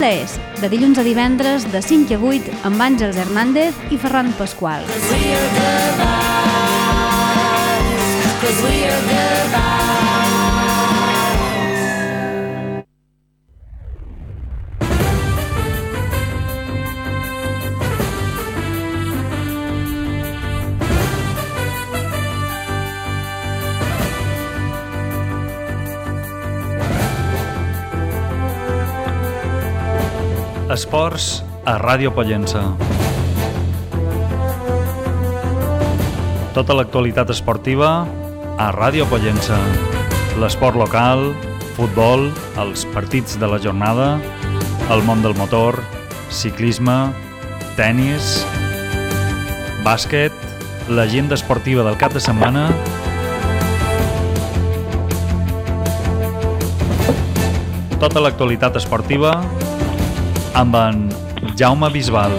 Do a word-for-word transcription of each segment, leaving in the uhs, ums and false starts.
És de dilluns a divendres de cinc a vuit amb Àngels Hernández i Ferran Pasqual. Esports a Ràdio Pollença. Tota l'actualitat esportiva a Ràdio Pollença. L'esport local, futbol, els partits de la jornada, el món del motor, ciclisme, tennis, bàsquet, l'agenda esportiva del cap de setmana, tota l'actualitat esportiva amb en Jaume Bisbal.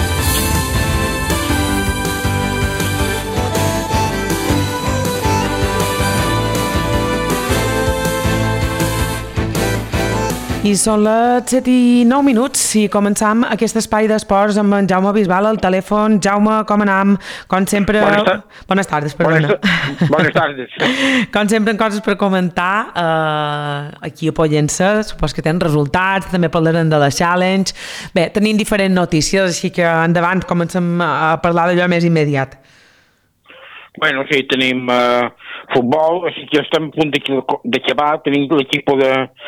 I són les set i nou minuts i començam aquest espai d'esports amb en Jaume Bisbal al telèfon. Jaume, com anam? Com sempre... Bones, ta... Bones tardes, perdona. Bones, bones tardes. Com sempre, en coses per comentar eh, aquí a Pollença. Supos que tenen resultats, també parlarem de la Challenge. Bé, tenim diferents notícies, així que endavant comencem a parlar d'allò més immediat. Bueno, sí, tenim uh, futbol, així que estem a punt d'acabar. Tenim l'equip de,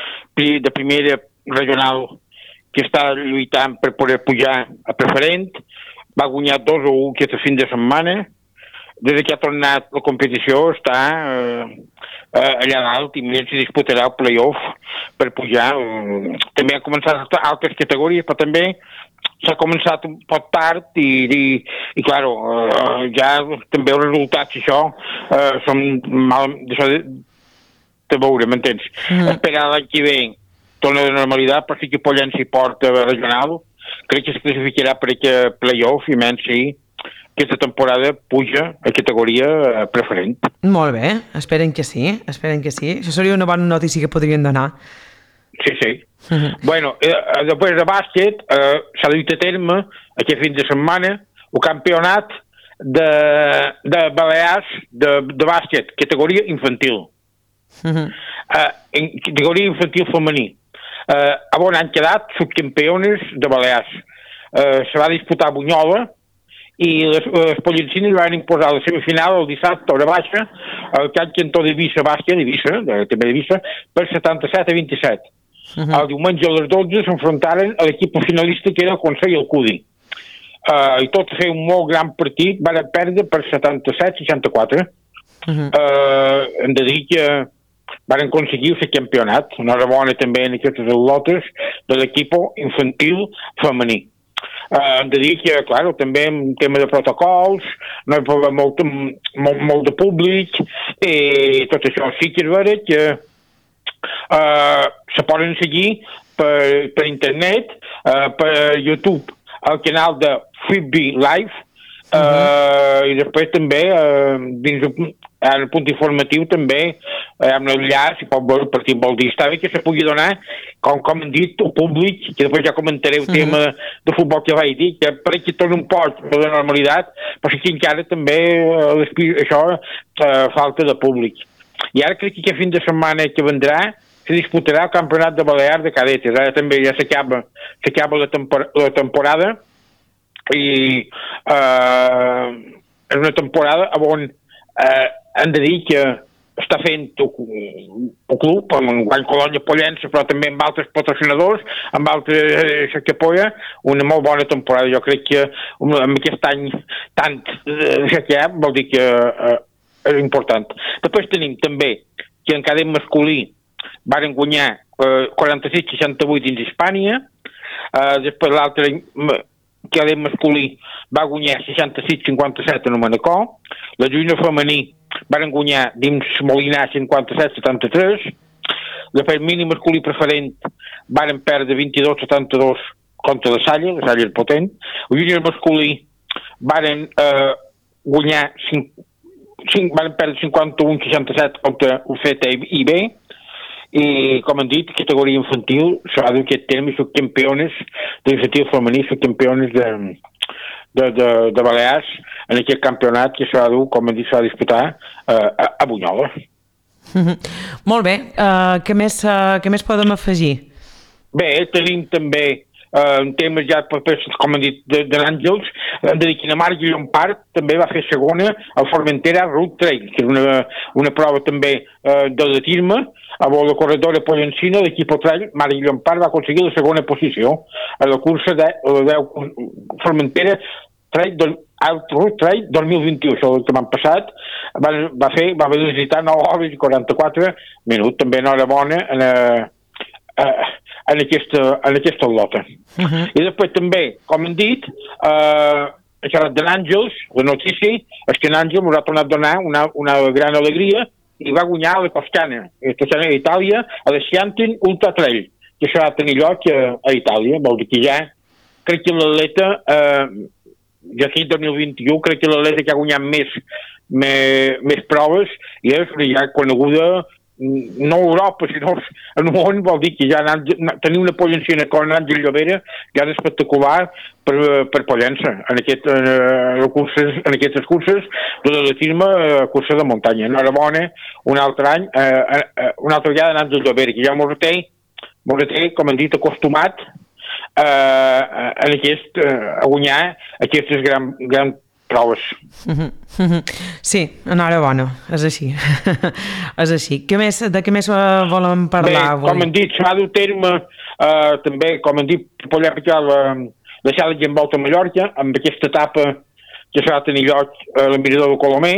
de primera regional que està lluitant per poder pujar a preferent. Va guanyar dos a un aquest fin de setmana. Des que ha tornat la competició està uh, uh, allà dalt i més s'hi disputarà el play-off per pujar. Uh, també han començat altres categories, però també s'ha començat un poc tard i, i, i clar, uh, ja també els resultats i això uh, són mal d'això de, de veure, m'entens? Mm. Esperar l'any que ve torna de normalitat, però sí que Pollença hi porta regional, crec que es classificarà per aquest play-off i menys si aquesta temporada puja a categoria preferent. Molt bé, esperen que sí, esperen que sí. Això seria una bona notícia que podrien donar. Sí, sí. Uh-huh. Bueno, eh, després de bàsquet eh, s'ha duit a terme aquest fin de setmana el campionat de, de Balears de, de bàsquet, categoria infantil. Uh-huh. Eh, en categoria infantil femení. Eh, on han quedat subcampiones de Balears. Eh, se va disputar a Bunyola i les, les pollencines van imposar la semifinal el dissabte a hora baixa al Can Cantó d'Eivissa Bàsquet, d'Eivissa, de, també d'Eivissa, per setanta-set a vint-i-set. Uh-huh. El diumenge a les dotze s'enfrontaren a l'equip finalista que era el Consell Alcudi. Uh, I tot a fer un molt gran partit, van perdre per setanta-set a seixanta-quatre. Uh-huh. Uh, hem de dir que van aconseguir el campionat. Enhorabona també en aquestes al·lotes de l'equip infantil femení. Uh, hem de dir que, clar, també en tema de protocols, no hi pot haver molt, molt, molt de públic, i tot això sí que és vera que uh, se poden seguir per, per internet, uh, per YouTube, al canal de Fitbee Live, uh, uh-huh. i després també, uh, dins el, en el punt informatiu també, hi ha un enllaç, si pot veure per qui vol dir, està bé que se pugui donar, com, com hem dit, el públic, que després ja comentaré el uh-huh. tema de futbol que vaig dir, que per aquí torna un poc de normalitat, però sí que encara també uh, això uh, falta de públic. I ara crec que aquest fin de setmana que vendrà se disputarà el campionat de Balears de cadetes. Ara també ja s'acaba s'acaba la, tempor la temporada i eh, és una temporada on eh, hem de dir que està fent el club amb el Guany Colònia Pollença, però també amb altres patrocinadors, amb altres eh, que apoya, una molt bona temporada. Jo crec que amb aquest any tant eh, que hi ha, vol dir que eh, és important. Després tenim també que en cadet masculí varen guanyar eh, quaranta-sis a seixanta-vuit dins Hispània, eh, després l'altre cadet masculí va guanyar seixanta-sis a cinquanta-set a Manacor, la júnior femení varen guanyar dins Molinar cinquanta-set a setanta-tres, després mini masculí preferent varen perdre vint-i-dos a setanta-dos contra la Salle, la Salle és potent, el júnior masculí varen eh, guanyar cinc, cinc, varen perdre cinquanta-un a seixanta-set contra el C T I B, i, com han dit, categoria infantil, s'ha d'aquest terme, subcampiones d'infantil femení, subcampiones de, de, de, de Balears, en aquest campionat que s'ha dur, com han dit, s'ha de disputar eh, a, a Bunyola. Mm-hmm. Molt bé, uh, què, més, uh, què més podem afegir? Bé, tenim també Uh, temes ja, com han dit, de, de l'Àngels, hem de dir que la Marc Llompart també va fer segona al Formentera Route Trail, que és una, una prova també uh, d'atletisme, a vol la corredora Pollencina, l'equip Trail, Marc Llompart va aconseguir la segona posició a la cursa de la Formentera Trail, Route Trail dos mil vint-i-u, això que m'han passat, va, va fer, va visitar nou hores i quaranta-quatre minuts, també enhorabona en a, Uh, en aquesta, en aquesta lota. Uh-huh. I després també, com hem dit, uh, això de l'Àngels, la notícia és que l'Àngel ens ha tornat a donar una, una gran alegria i va guanyar la Toscana, la Toscana d'Itàlia, a la Chianti Ultra Trail, que això va tenir lloc a, a Itàlia, vol dir que ja crec que l'atleta, uh, ja aquí dos mil vint-i-u, crec que l'atleta que ha guanyat més, més, més proves i és ja coneguda no a Europa, sinó en el món, vol dir que ja tenir una Pollencina com l'Àngel Llobera ja és espectacular per, per Pollença en, aquest, en, curses, en aquestes curses de l'atletisme, curses de muntanya. Enhorabona, un altre any, eh, eh, un altre dia d'Àngel Llobera, que ja m'ho té, m'ho té, com hem dit, acostumat eh, en aquest, eh, a guanyar aquestes grans gran proves. Sí, enhorabona, és així. És així. Què més, de què més volem parlar? Bé, com hem dit, s'ha dut terme eh, també, com hem dit, poder aplicar la, la Challenge en Volta a Mallorca, amb aquesta etapa que s'ha de tenir lloc a la Mirador de Colomer.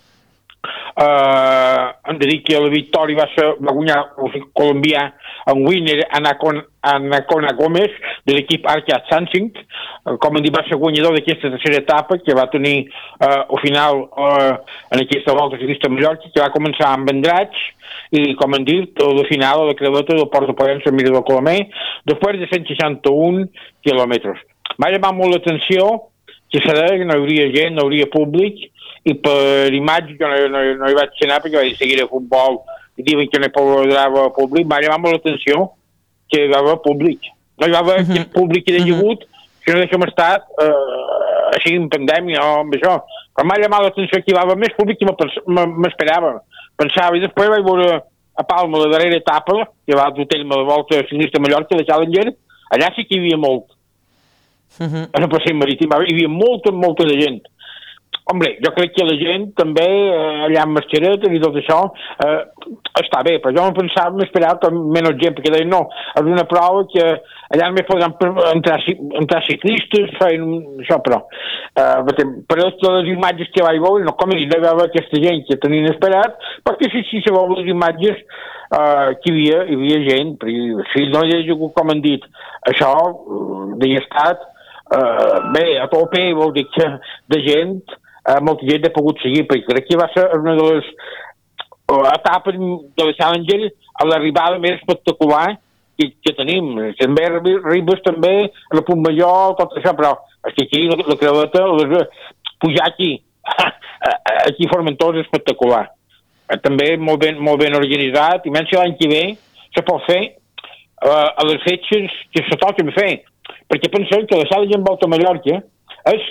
Uh, hem de dir que la victòria va, ser, va guanyar el colombià en winner Anacona, Anacona Gómez de l'equip Arcad Sansing, uh, com hem dit va ser guanyador d'aquesta tercera etapa que va tenir uh, al final uh, en aquesta volta ciclista a Mallorca, que va començar amb Vendrats i com hem dit al final a la creveta del Port de Pollença al Mirador Colomer després de cent seixanta-un quilòmetres. M'ha llamat molt l'atenció que serà que no hi hauria gent, no hi hauria públic i per imatge jo no, no, no hi vaig anar perquè vaig seguir a futbol i diuen que no hi podrava públic. M'ha llamat molt l'atenció que hi va haver públic. No hi va haver uh-huh. públic que hi hagi hagut, sinó que hem estat uh, així en pandèmia o amb això. Però m'ha llamat l'atenció que hi va haver més públic que m'esperava. Pensava, i després vaig veure a Palma la darrera etapa, que va dur terme la volta ciclista a Mallorca, la Challenger, allà sí que hi havia molt. Uh-huh. En el passeig marítim hi havia molta, molta de gent. Hombre, jo crec que la gent també, eh, allà amb mascaretes i tot això, eh, està bé, però jo em pensava, m'esperava que menys gent, perquè deia, no, és una prova que allà només podran entrar, entrar ciclistes, feien això, però eh, per les imatges que vaig veure, no, com he dit, no hi va haver aquesta gent que tenien esperat, perquè si, si se veuen les imatges eh, que hi havia, hi havia gent, però si no hi ha hagut, com han dit, això, d'hi estat, eh, bé, a tope, vol dir que de gent, Uh, molta gent ha pogut seguir, perquè crec que va ser una de les uh, etapes de la Challenger a l'arribada més espectacular que, que tenim. També arribes també a la Puntmajor, tot això, però és que aquí la, la creveta, les, pujar aquí, aquí a Formentós és espectacular. Uh, també molt ben, molt ben organitzat, i menys que l'any que ve se pot fer uh, a les fetges que se toquen fer, perquè pensem que la Challenger en Volta a Mallorca és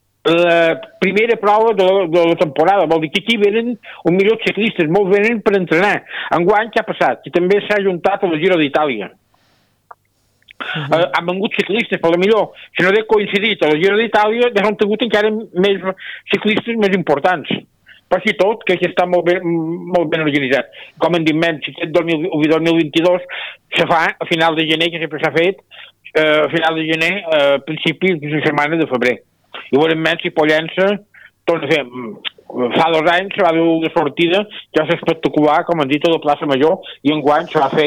la primera prova de la, de la temporada, vol dir que aquí venen un milió de ciclistes, molts venen per entrenar. Enguany què ha passat? Que també s'ha ajuntat a la Giro d'Itàlia. Uh-huh. Uh, han vengut ciclistes, per la millor, si no he coincidit a la Giro d'Itàlia, ja han tingut encara més ciclistes més importants. Per si tot, crec que està molt ben, molt ben organitzat. Com hem dit menys, si aquest dos mil vint-i-dos se fa a final de gener, que sempre s'ha fet, uh, a final de gener, a uh, principi de la setmana de febrer. I veurem menys si Pollença, torna a fer, fa dos anys se va dur de sortida, ja és espectacular, com han dit, a la plaça Major, i enguany se va fer,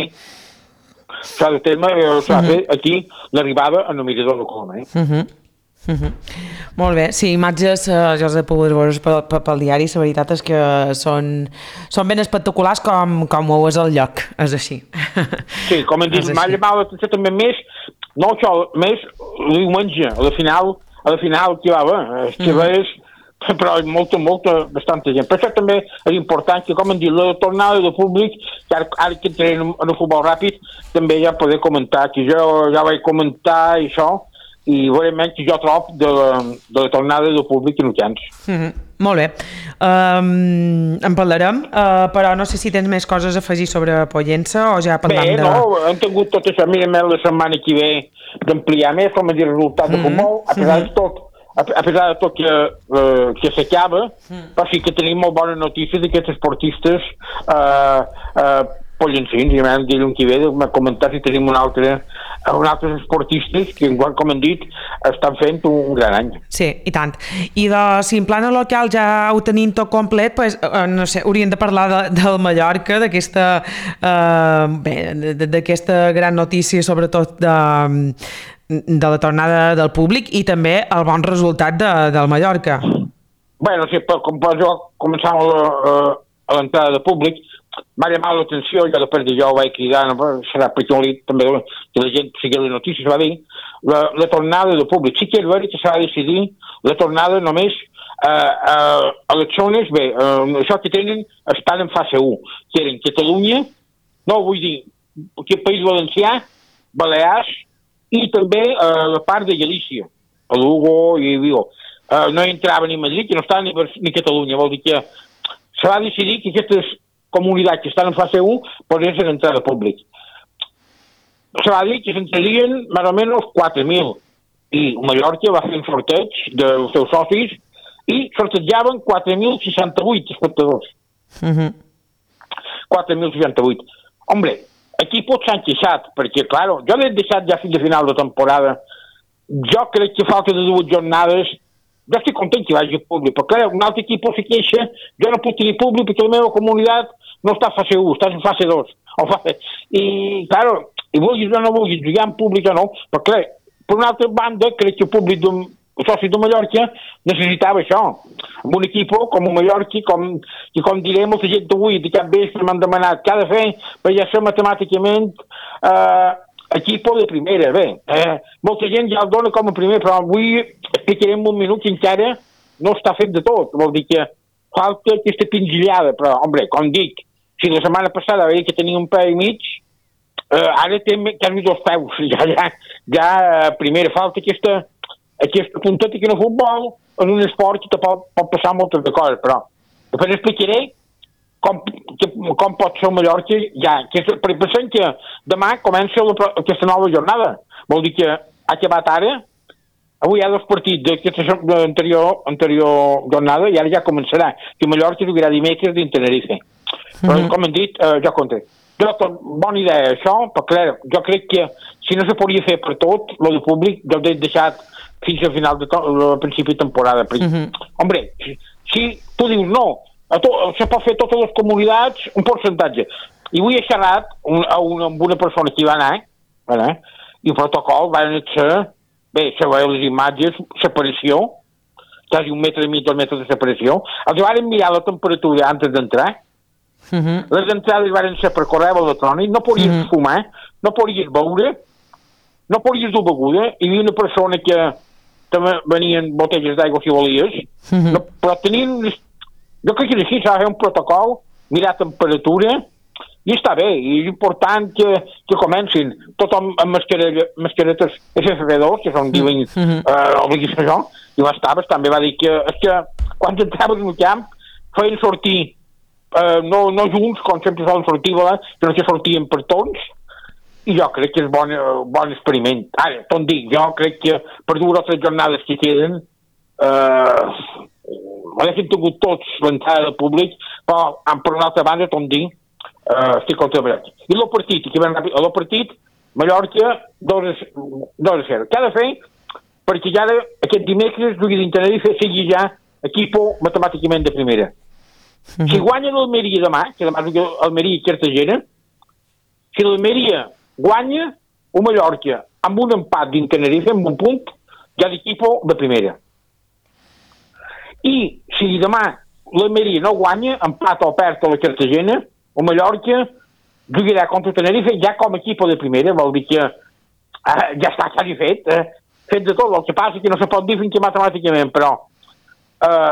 s'ha de terme, se va fer aquí l'arribada a la Mirador de Colomer. Uh-huh. Uh-huh. Molt bé, sí, imatges uh, jo els he pogut veure pel, pel diari, la veritat és que són, són ben espectaculars com, com ho és el lloc, és així. Sí, com han dit, m'ha llamat l'atenció també més, no això, més el diumenge, a la final, a la final que va haver, és que mm. ves però molta, molta, bastanta gent. Per això també és important que, com hem dit, la tornada de públic, que ara, ara que entrem en el futbol ràpid, també ja poder comentar, que jo ja vaig comentar això, i veurem que jo trobo de la, de la tornada de públic en temps. Mm-hmm. Molt bé. Um, en parlarem, uh, però no sé si tens més coses a afegir sobre Pollença o ja parlam Bé, de... no, hem tingut tot això, mirem la setmana que ve d'ampliar més, com a dir, resultat de mm-hmm. futbol, a pesar de tot, a, a pesar de tot que, uh, que s'acaba, mm. però sí que tenim molt bones notícies d'aquests esportistes uh, uh, pollencins, i vam dir un que ve, m'ha comentat si tenim un altre, un altre esportistes que, com hem dit, estan fent un, un gran any. Sí, i tant. I de, si en plana local ja ho tenim tot complet, pues, eh, no sé, hauríem de parlar de, del Mallorca, d'aquesta eh, bé, d'aquesta gran notícia, sobretot de, de la tornada del públic i també el bon resultat de, del Mallorca. Bueno, sí, com per jo començar a l'entrada de públic, m'ha llamat l'atenció, jo després de jo ho vaig cridar, no, serà perquè també que la gent sigui les notícies, va dir, la, la tornada de públic. Sí que és veritat que s'ha de decidir la tornada només eh, eh, a les zones, bé, eh, això que tenen estan en fase u, que eren Catalunya, no vull dir, que el País Valencià, Balears, i també eh, la part de Galícia, a Lugo i Vigo. Eh, no entrava ni Madrid, que no estava ni, ni Catalunya, vol dir que se va decidir que aquestes comunitats que estan en fase u podrien ser entrada públic. Se va dir que s'entrarien més o menys quatre mil i Mallorca va fer un sorteig dels seus socis i sortejaven quatre mil seixanta-vuit espectadors. Uh-huh. quatre mil seixanta-vuit. Hombre, aquí pot s'han queixat, perquè, clar, jo l'he deixat ja fins a final de temporada. Jo crec que falta de dues jornades. Jo estic content que vagi públic, però clar, un altre equip se queixa, jo no puc tenir públic perquè la meva comunitat no està a fase u, està en fase dos. I, clar, i vulguis o no vulguis, jugar en públic o no, però clar, per una altra banda, crec que el públic d'un soci de Mallorca necessitava això. Amb un equip com el Mallorca, com, i com diré molta gent d'avui, de cap vespre m'han demanat què ha de fer per ja ser matemàticament eh, equip de primera. Bé, eh, molta gent ja el dona com a primer, però avui explicarem un minut que encara no està fet de tot. Vol dir que falta aquesta pinzellada, però, home, com dic, si la setmana passada veia que tenia un peu i mig, eh, ara té quasi dos peus. Ja, ja, ja primera falta aquesta, aquesta punteta que en el futbol és un esport que te pot, pot passar moltes de coses, però després explicaré com, que, com pot ser el Mallorca ja, que, perquè pensem que demà comença la, aquesta nova jornada. Vol dir que ha acabat ara. Avui hi ha dos partits d'aquesta anterior, anterior jornada i ara ja començarà. Que Mallorca jugarà dimecres dins Tenerife. Però, mm-hmm. com hem dit, eh, ja compte. Jo, bona idea això, però clar, jo crec que si no se podria fer per tot, lo de públic, jo l'he deixat fins al final de al principi de temporada. Perquè, mm-hmm. Hombre, si, si tu dius no, a to, se pot fer totes les comunitats un percentatge. I avui he xerrat un, a una, amb una persona que hi va anar, eh, i el protocol va ser... Bé, se veuen les imatges, separació, quasi un metre i mig, dos metres de separació. Els van mirar la temperatura antes d'entrar. Uh-huh. Les entrades van ser per correu electrònic, no podies uh-huh. fumar, no podies beure, no podies dur beguda. Hi havia una persona que també venien botelles d'aigua si volies, uh-huh. no, però tenien... Jo crec que així s'ha de fer un protocol, mirar temperatura, i està bé, i és important que, que comencin tothom amb mascaretes F F P dos, que són, diuen, mm-hmm. eh, obliguis això, i l'Estaves també va dir que, és que quan entraves en el camp feien sortir, eh, no, no junts, com sempre solen sortir, sinó que sortien per tots, i jo crec que és bon, bon experiment. Ara, tot dic, jo crec que per dues o tres jornades que queden, eh, haguessin tingut tots l'entrada del públic, però per una altra banda, tot dic, Uh, estic contra. I el partit, que ben ràpid, el partit, Mallorca, dos a zero. Què ha de fer? Perquè ja de, aquest dimecres, jugui d'Intenerife, sigui ja equip matemàticament de primera. Uh-huh. Si guanya l'Almeria demà, que demà juga Almeria i Cartagena, si l'Almeria guanya, o Mallorca, amb un empat d'Intenerife, amb un punt, ja l'equip de primera. I si demà l'Almeria no guanya, empat o perd a la Cartagena, o Mallorca jugarà contra Tenerife ja com a equip de primera, vol dir que eh, ja està quasi fet, eh, fet de tot, el que passa que no se pot dir fins que matemàticament, però eh,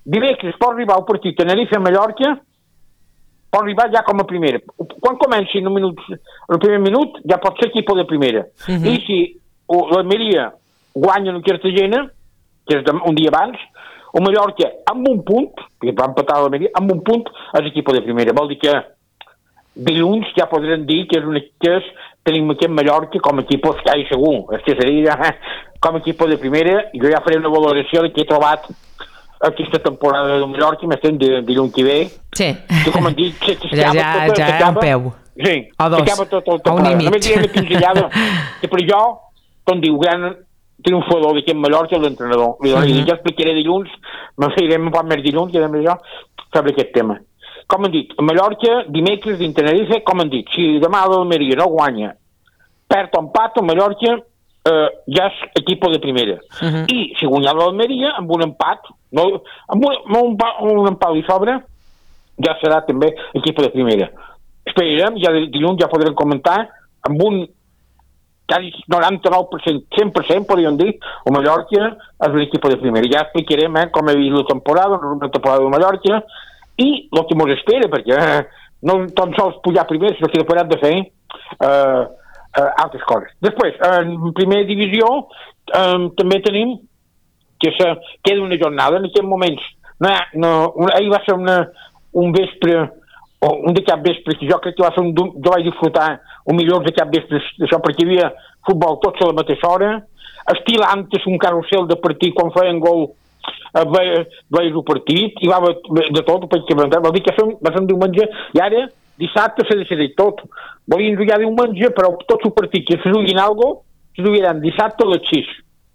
dimecres pot arribar el partit Tenerife-Mallorca, pot arribar ja com a primera. Quan comenci en, un minut, en el primer minut, ja pot ser equip de primera. Uh-huh. I si l'Almeria guanya en Cartagena, que és un dia abans, o Mallorca amb un punt, perquè va empatar l'Almeria, amb un punt és equip de primera. Vol dir que dilluns ja podrem dir que és un que és, tenim aquí en Mallorca com a equip Sky segur. És que seria ja, com a equip de primera, jo ja faré una valoració de què he trobat aquesta temporada de Mallorca, m'estem de dilluns que ve. Sí. Que com han dit, ja, ja, tot, ja és un peu. Sí, s'acaba tot el temporada. Només diré una pinzellada, que per jo, com diu, gran triomfador d'aquí en Mallorca és l'entrenador. Uh -huh. Ja explicaré dilluns, me farem un poc més dilluns, que també jo, sobre aquest tema. Com han dit, a Mallorca, dimecres, dins Tenerife, com han dit, si demà l'Almeria no guanya, perd o empat, a Mallorca eh, ja és equip de primera. Uh -huh. I si guanya l'Almeria, amb un empat, no, amb un, amb un, un empat i sobre, ja serà també equip de primera. Esperarem, ja dilluns ja podrem comentar, amb un quasi noranta-nou per cent, cent per cent podríem dir, o Mallorca és l'equip de primera. Ja explicarem eh, com he vist la temporada, la temporada de Mallorca, i el que ens espera, perquè eh, no tan sols pujar primer, sinó que després hem de fer eh, eh, altres coses. Després, en primera divisió, eh, també tenim que se queda una jornada en aquests moments. No, no, una, ahir va ser una, un vespre, o un de cap vespre, que jo crec que va ser un, jo vaig disfrutar un milió de cap vespre d'això, perquè hi havia futbol tots a la mateixa hora, estilant un carrusel de partit quan feien gol, eh, veia el partit, i va de tot, perquè vol dir que va ser un diumenge, i ara dissabte s'ha decidit tot. Volien jugar diumenge, però tots els partits que se juguin alguna cosa, se jugaran dissabte a les sis.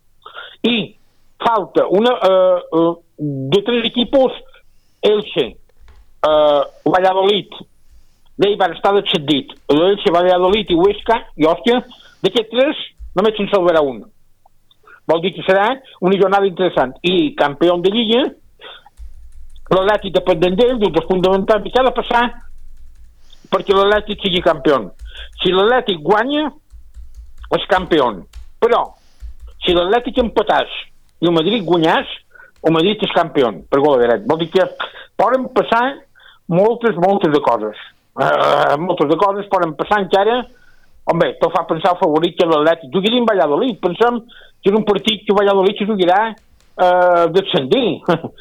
I falta una uh, uh, de tres equipos, Elche, uh, Valladolid, d'ell van estar descendit, l'Elche, Valladolid i Huesca, i hòstia, d'aquests tres només se'n salvarà un. Vol dir que serà una jornada interessant. I campió de Lliga, l'Atlètic dependent d'ell, dels fonamentals, què ha de passar perquè l'Atlètic sigui campió? Si l'Atlètic guanya, és campió. Però, si l'Atlètic empatàs i el Madrid guanyàs, el Madrid és campió, per gol de dret. Vol dir que poden passar moltes, moltes de coses. Uh, moltes de coses poden passar encara. Home, tot fa pensar el favorit que l'Atlètic jugui en Valladolid. Pensem que és un partit que Valladolid se jugarà uh, descendir.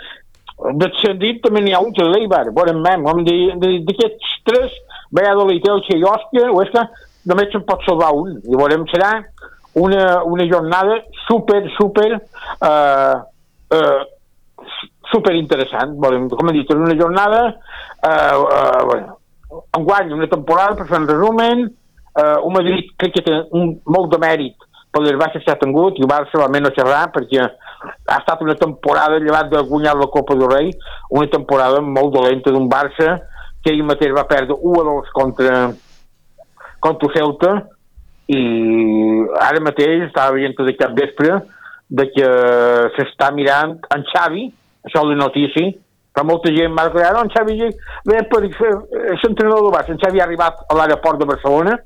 Descendir també n'hi ha un que l'Eibar. Veurem, d'aquests tres, Valladolid, Elche i Òscar, Huesca, només se'n pot salvar un. I veurem, serà una, una jornada super, super uh, uh, super interessant. Veurem, com he dit, és una jornada uh, uh, bueno, enguany, una temporada, per fer un resumen, uh, un Madrid crec que té un, molt de mèrit per les baixes que ha tingut, i el Barça va menys xerrar, perquè ha estat una temporada, llevat de guanyar la Copa del Rei, una temporada molt dolenta d'un Barça que ell mateix va perdre u a dos contra contra el Celta, i ara mateix estava veient tot aquest vespre de que s'està mirant en Xavi, això és la notícia, però molta gent m'ha creat, en Xavi ve per fer l'entrenador del Barça, en Xavi ha arribat a l'aeroport de Barcelona.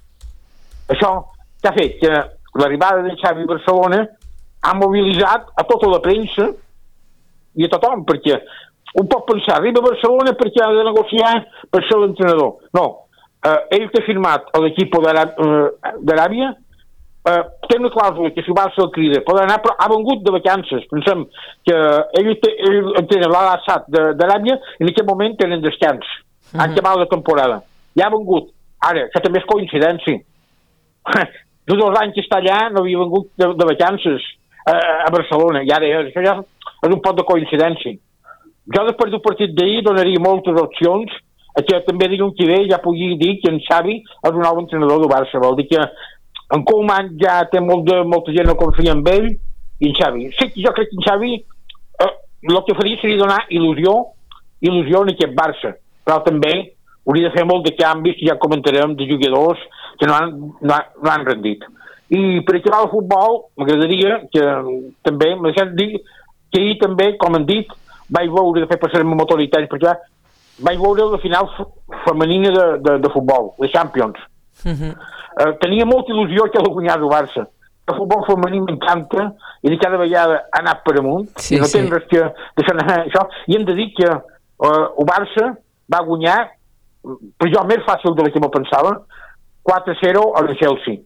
Això que ha fet que l'arribada de Xavi a Barcelona ha mobilitzat a tota la premsa i a tothom, perquè un pot pensar, arriba a Barcelona perquè ha de negociar per ser l'entrenador. No, eh, ell té firmat a l'equip d'Aràbia, eh, té una clàusula que si el Barça el crida pot anar, però ha vengut de vacances. Pensem que ell, té, ell entén l'Al-Assad d'Aràbia i en aquest moment tenen descans. Uh -huh. Han acabat la temporada. Ja ha vengut. Ara, això també és coincidència. De dos anys que està allà no havia vengut de, de vacances a, a Barcelona, i ara això ja és un pot de coincidència. Jo després del partit d'ahir donaria moltes opcions a que també dilluns que ve ja pugui dir que en Xavi és un nou entrenador del Barça. Vol dir que en Koeman ja té molt de, molta gent no confia en ell, i en Xavi. Sí, jo crec que en Xavi eh, el que faria seria donar il·lusió il·lusió en aquest Barça, però també hauria de fer molt de canvis, que ja comentarem, de jugadors que no han, no, no han rendit. I per acabar el futbol, m'agradaria que també, m'ha deixat dir que ahir també, com han dit, vaig veure, de fer passar amb motoritats, perquè vaig veure la final femenina de, de, de futbol, la Champions. Uh-huh. Uh, tenia molta il·lusió que la guanyés el Barça, el futbol femení m'encanta i de cada vegada ha anat per amunt sí, i no sí. tens res que deixar anar això. I hem de dir que uh, el Barça va guanyar, per jo més fàcil del que me pensava, quatre a zero a la Chelsea.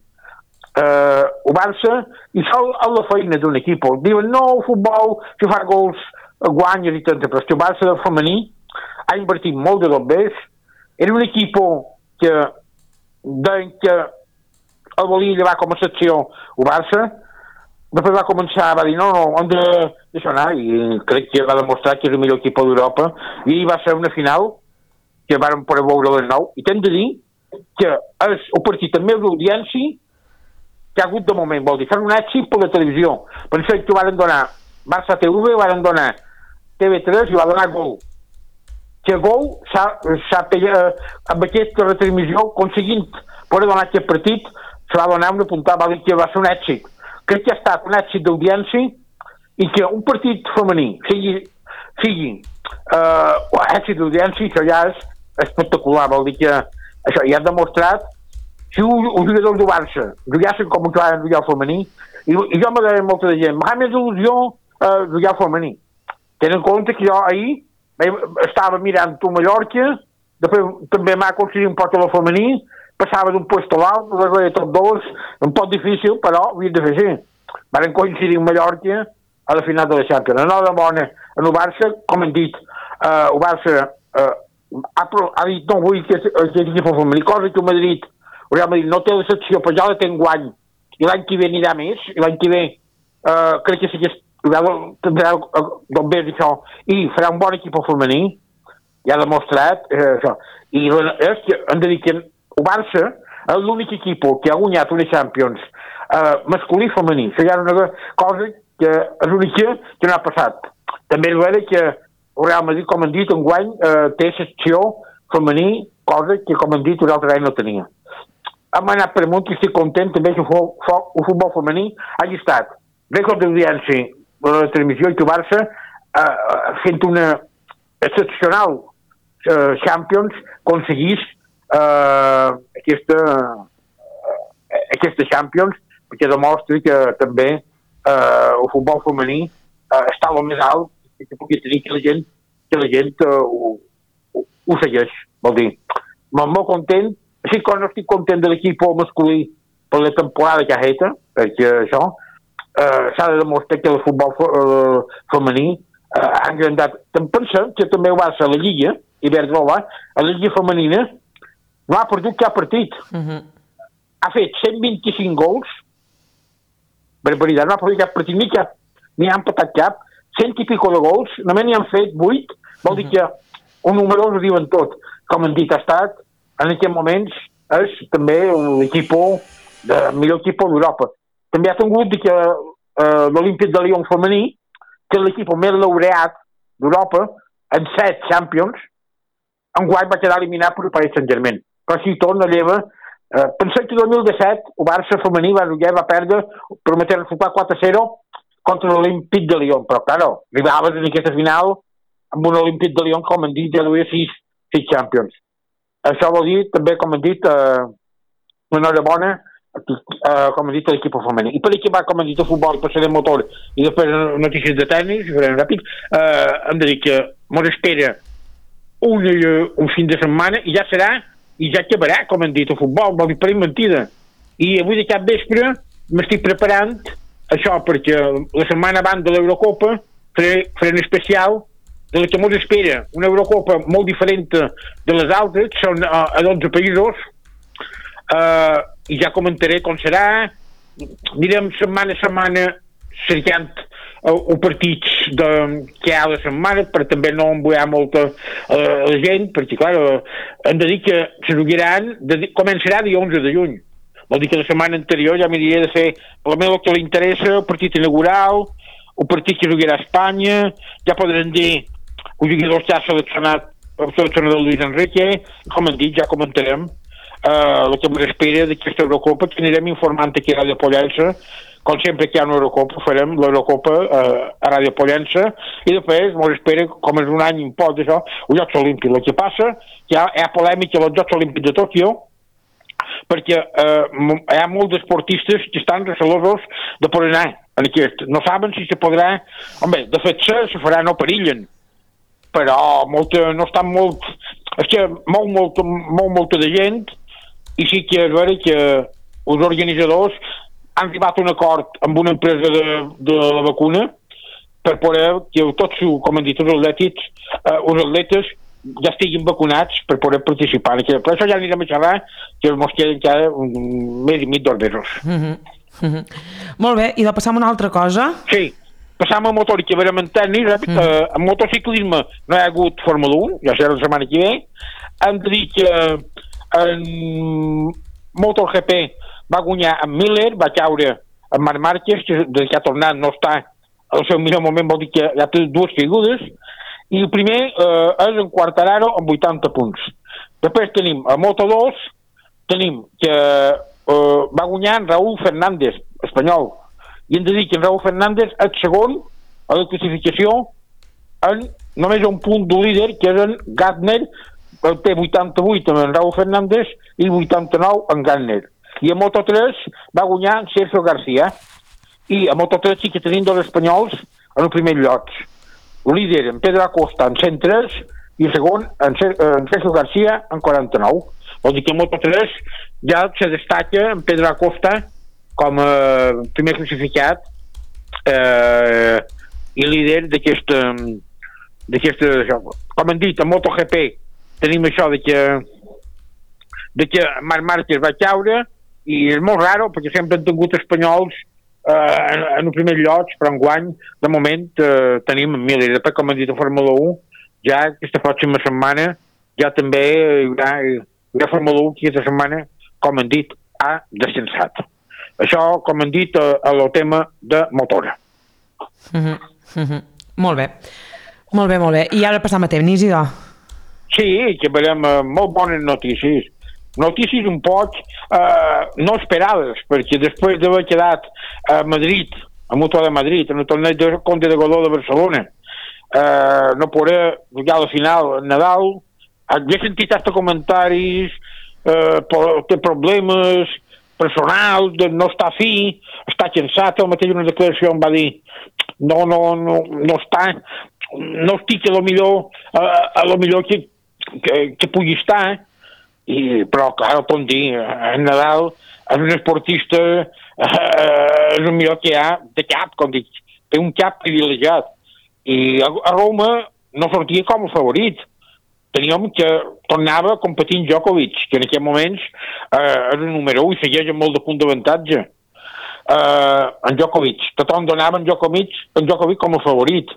Uh, el Barça, i sol a la feina d'un equip, diuen no, el futbol, si fa gols guanyes i tant, però el Barça del femení ha invertit molt de dobbers. Era un equip que deien que el volia llevar com a secció el Barça, després va començar, va dir no, no, hem de deixar anar, i crec que va demostrar que és el millor equip d'Europa, i va ser una final que vàrem poder veure a les nou, i t'hem de dir que és el partit amb més audiència que ha hagut de moment, vol dir, fer un èxit per la televisió. Penseu que varen donar Barça T V, varen donar T V tres i va donar Gol. Que Gol s'ha, s'ha eh, amb aquesta retransmissió aconseguint poder donar aquest partit, se va donar una puntada, va dir que va ser un èxit. Crec que ha estat un èxit d'audiència i que un partit femení sigui, sigui eh, un èxit d'audiència, això ja és espectacular, vol dir que això ja ha demostrat si els jugadors del Barça jugassin com jugaven jugar al femení, i, i jo m'agrada molta de gent, m'ha més il·lusió eh, jugar al femení. Tenen en compte que jo ahir estava mirant tu Mallorca, després també m'ha aconseguit un pot a la femení, passava d'un puesto a l'alt, darrere tot dos, un poc difícil, però ho havia de fer així. Varen coincidir en Mallorca a la final de la Champions. Enhorabona en el Barça, com hem dit, eh, el Barça eh, ha, ha dit no vull que aquest equip femení, cosa que el Madrid, el Real Madrid no té la secció, però ja la té en guany, i l'any que ve anirà més, i l'any que ve eh, crec que sí que tindrà d'on ve això, i farà un bon equip femení, ja ha demostrat eh, això. I és que hem de dir que el Barça és l'únic equip que ha guanyat una Champions eh, masculí i femení. Això ja és una cosa que és única que no ha passat. També és vera que el Real Madrid, com hem dit, enguany eh, té secció femení, cosa que, com hem dit, un altre any no tenia. Hem anat per amunt i estic content també que el futbol femení hagi estat rècord d'audiència de la transmissió i que el Barça eh, fent una excepcional eh, Champions aconseguís eh, aquesta eh, aquesta Champions, perquè demostra que també eh, el futbol femení eh, està al més alt que pugui tenir que la gent que la gent eh, ho, ho, ho segueix, vol dir molt, molt content, així que no estic content de l'equip masculí per la temporada que ha fet, perquè això eh, s'ha de demostrar que el futbol eh, femení eh, ha engrandat. Em pensa que també ho va ser a la Lliga Iberdrola, a la Lliga femenina no ha perdut cap partit. Uh-huh. Ha fet cent vint-i-cinc gols, barbaritat, no ha perdut cap partit, ni cap, ni ha empatat cap, cent i pico de gols, només n'hi han fet vuit, vol dir que un número ho diuen tot. Com hem dit, ha estat, en aquests moments, és també l'equip, el millor equip d'Europa. També ha tingut que eh, l'Olímpic de Lyon femení, que és l'equip més laureat d'Europa, en set Champions, enguany va quedar eliminat per el Paris Saint-Germain. Però si tot no lleva, eh, pensem que el dos mil disset el Barça femení va, va perdre, prometent jugar quatre a zero contra l'Olímpic de Lyon, però claro, arribaves en aquesta final amb un Olímpic de Lyon, com hem dit, ja duia sis, sis Champions. Això vol dir, també, com hem dit, eh, una enhorabona, eh, com hem dit, a l'equip femení. I per aquí va, com hem dit, el futbol, passarem motor, i després notícies de tenis, i farem ràpid, eh, hem de dir que ens espera un, un fin de setmana, i ja serà, i ja acabarà, com hem dit, el futbol, vol dir, per mentida. I avui de cap vespre m'estic preparant això, perquè la setmana abans de l'Eurocopa faré, faré un especial de la que ens espera, una Eurocopa molt diferent de les altres, són a, a dotze països, uh, i ja comentaré com serà, anirem setmana a setmana cercant uh, els partits de, que hi ha a la setmana, per també no embullar molta uh, la gent, perquè clar, uh, hem de dir que se jugaran, de, començarà dia onze de juny, vol dir que la setmana anterior ja m'hauria de fer, per la meva que li interessa, el partit inaugural, el partit que jugarà a Espanya, ja podrem dir el jugador ja ha seleccionat el seleccionador Luis Enrique, com hem dit, ja comentarem uh, el que m'espera d'aquesta Eurocopa, que anirem informant aquí a Ràdio Pollença, com sempre que hi ha una Eurocopa, farem l'Eurocopa uh, a Ràdio Pollença, i després ens espera, com és un any un poc d'això, els Jocs Olímpics. El que passa, que hi ha, hi ha polèmica als Jocs Olímpics de Tòquio, perquè eh, hi ha molts esportistes que estan recelosos de poder anar en aquest. No saben si se podrà... Home, de fet, se, se farà, no perillen, però molta, no estan molt... És que mou molta, mou molta de gent i sí que és vera que els organitzadors han arribat a un acord amb una empresa de, de la vacuna per poder que tots, com han dit els atlètics, eh, els atletes ja estiguin vacunats per poder participar en aquella. Per això ja anirem a xerrar, que ens queden encara un mes i mig, dos mesos. Mm-hmm. Mm-hmm. Molt bé, i de passar a una altra cosa? Sí, passam a motor, que verem en tècnic, mm. eh, en motociclisme no hi ha hagut Fórmula un, ja serà la setmana que ve. Hem de dir que en MotoGP va guanyar en Miller, va caure en Marc Márquez, que des que ha tornat no està al seu millor moment, vol dir que hi ha dues caigudes, i el primer eh, és en Quartararo amb vuitanta punts. Després tenim a Moto dos, tenim que eh, va guanyar en Raúl Fernández, espanyol, i hem de dir que en Raúl Fernández és segon a la classificació en només un punt de líder, que és en Gardner, el té vuitanta-vuit en Raúl Fernández i vuitanta-nou en Gardner. I a Moto tres va guanyar en Sergio García. I a Moto tres sí que tenim dos espanyols en el primer lloc. El líder en Pedro Acosta en cent tres i el segon en, en Sergio García en quaranta-nou. Vol dir que en Moto tres ja se destaca en Pedro Acosta com a primer classificat eh, i líder d'aquesta d'aquesta... Com han dit, en MotoGP tenim això de que de que Marc Márquez va caure i és molt raro perquè sempre han tingut espanyols eh, en, en el primer lloc, però enguany de moment eh, tenim Miller. Després, com han dit a Fórmula un, ja aquesta pròxima setmana ja també hi haurà, hi haurà Fórmula un que aquesta setmana, com han dit, ha descensat. Això, com han dit, a, a el tema de motora. Mm-hmm. Mm-hmm. Molt bé. Molt bé, molt bé. I ara passam a tenis, idò? Sí, que veiem uh, molt bones notícies. Notícies un poc uh, no esperades, perquè després d'haver quedat a Madrid, a Mutua de Madrid, en el torneig de Conde de Godó de Barcelona, uh, no poder jugar a la final en Nadal, he sentit hasta comentaris, uh, té problemes personals, de no està fi, està cansat, el mateix una declaració em va dir no, no, no, no està, no estic a lo millor, a, a lo millor que, que, que pugui estar, i, però clar, com dir, en Nadal és un esportista eh, és el millor que hi ha de cap, com dic, té un cap privilegiat, i a, a Roma no sortia com a favorit, teníem que tornava competint Djokovic, que en aquests moments eh, és el número u i segueix amb molt de punt d'avantatge. Eh, en Djokovic, tothom donava en Djokovic, en Djokovic com a favorit.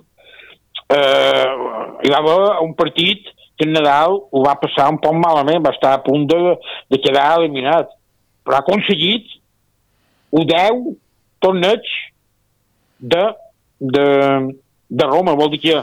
Eh, hi va haver un partit que en Nadal ho va passar un poc malament, va estar a punt de, de quedar eliminat, però ha aconseguit un deu torneig de, de, de Roma, vol dir que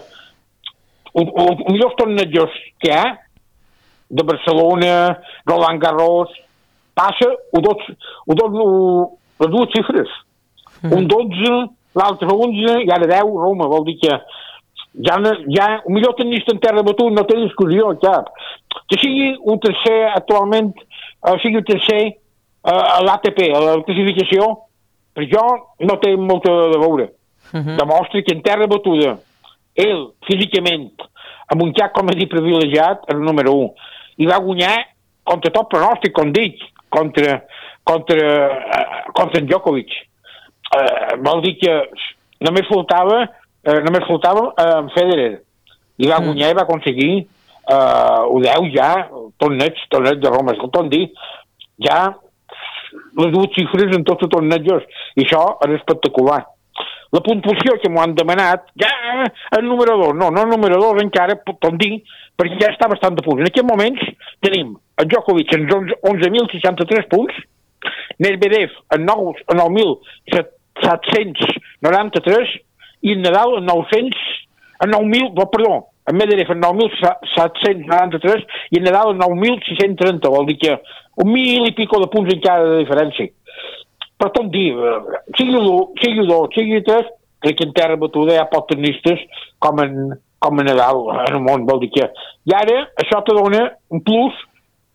els millors tornejos que hi ha de Barcelona, Roland Garros, passa o dos, o dos, o, les dues xifres, mm. un dotze, l'altre onze i ara deu Roma, vol dir que ja, ja el millor tenista en terra batut no té discussió cap. Que sigui un tercer actualment, o sigui un tercer uh, a l'A T P, a la classificació, per jo no té molta de veure. Uh-huh. Demostra que en terra batuda, ell, físicament, amb un cap, com a dit, privilegiat, és el número un. I va guanyar contra tot pronòstic, com dic, contra, contra, uh, contra en Djokovic. Uh, vol dir que només faltava Uh, només faltava uh, en Federer i va guanyar mm. i va aconseguir uh, ho deu ja, torneig, torneig de Roma, escolta, dir, ja les dues xifres en tots els tornejos i això és espectacular. La puntuació que m'ho han demanat ja el número dos, no, no el número dos encara, pot dir, perquè ja està bastant de punts. En aquests moments tenim el Djokovic en onze mil seixanta-tres punts, Medvedev en nou mil set-cents noranta-tres i el Nadal en nou-cents, en nou mil, oh, perdó, en Medvedev en nou mil set-cents noranta-tres i el Nadal en nou mil sis-cents trenta, vol dir que un mil i pico de punts encara de diferència. Per tot dir, sigui un, sigui dos, sigui tres, crec que en terra batuda hi ha pocs tenistes com en, com en Nadal en el món, vol dir que... I ara això te dona un plus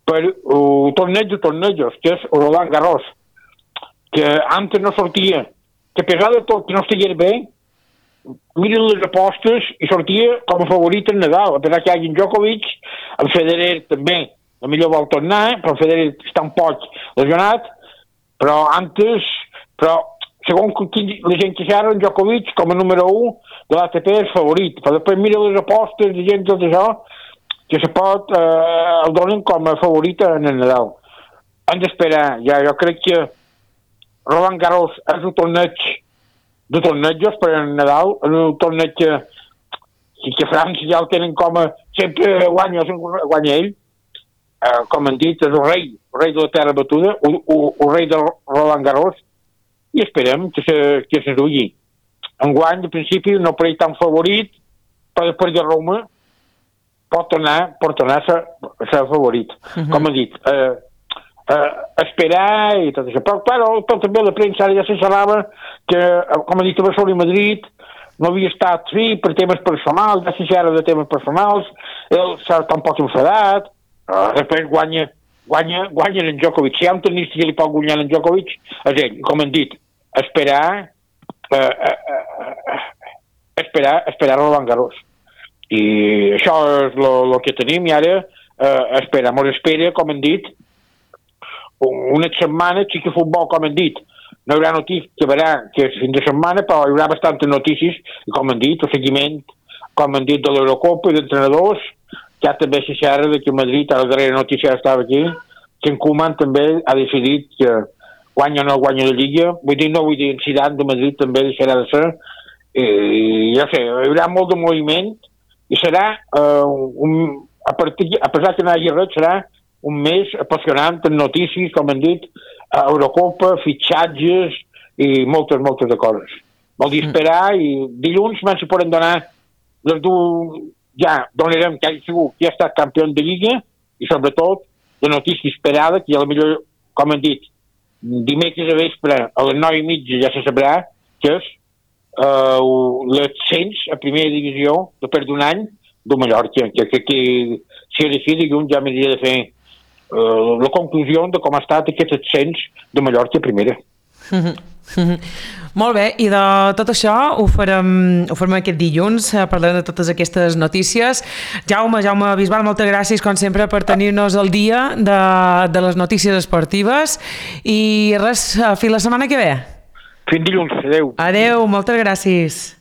per un torneig de tornejos, que és Roland Garros, que antes no sortia, que a pesar de tot que no estigués bé, miren les apostes i sortia com a favorit en Nadal, a pesar que hi hagi en Djokovic, en Federer també, a millor vol tornar, però en Federer està un poc lesionat, però antes, però segons la gent que xerra, en Djokovic com a número un de l'A T P és favorit, però després mira les apostes de gent tot això, que se pot, eh, el donen com a favorita en el Nadal. Hem d'esperar, ja, jo crec que Roland Garros és un torneig de tornejos per al Nadal, és un torneig que, que França ja el tenen com a, sempre guanya, sempre guanya ell, eh, com han dit, és el rei, el rei de la terra batuda, el, el, el rei de Roland Garros, i esperem que se, que se dugui. Enguany, de principi, no per ell tan favorit, però després de Roma pot tornar, pot tornar a ser, a ser favorit. Uh-huh. Com he dit, eh, eh, esperar i tot això. Però, però, però també la premsa ara ja se xerrava que, com he dit, a Barcelona i Madrid no havia estat fi per temes personals, ja se xerra de temes personals, ell s'ha tampoc enfadat, eh, després guanya, guanya, guanya en Djokovic. Si hi ha un tenista que li pot guanyar en Djokovic, és ell, com hem dit, esperar eh, eh, eh, esperar, esperar Roland Garros. I això és el que tenim i ara eh, espera, mos espera, com hem dit, unes setmanes, sí que futbol, com hem dit, no hi haurà notícies, que verà que és fin de setmana, però hi haurà bastantes notícies, i com hem dit, el seguiment, com hem dit, de l'Eurocopa i d'entrenadors, ja també se xerra de que Madrid, a la darrera notícia estava aquí, que en Koeman també ha decidit que guanya o no guanya la Lliga, vull dir, no vull dir, en Zidane de Madrid també deixarà de ser, i ja sé, hi haurà molt de moviment, i serà, eh, un, a, partir, a pesar que no hi hagi res, serà un mes apassionant en notícies, com hem dit, Eurocopa, fitxatges i moltes, moltes de coses. Vol dir esperar i dilluns més se poden donar les dues, ja donarem que segur que ja ha estat campió de Lliga i sobretot de notícia esperada, que a la millor, com hem dit, dimecres a vespre a les nou i mitja ja se sabrà que és Uh, l'ascens a primera divisió després d'un any de Mallorca, que, que, que si era així dilluns ja m'hauria de fer uh, la conclusió de com ha estat aquest ascens de Mallorca a primera. Molt bé, i de tot això ho farem, ho farem aquest dilluns, parlarem de totes aquestes notícies. Jaume, Jaume Bisbal, moltes gràcies com sempre per tenir-nos al dia de, de les notícies esportives i res, fins la setmana que ve. Fins dilluns, adeu. Adeu, moltes gràcies.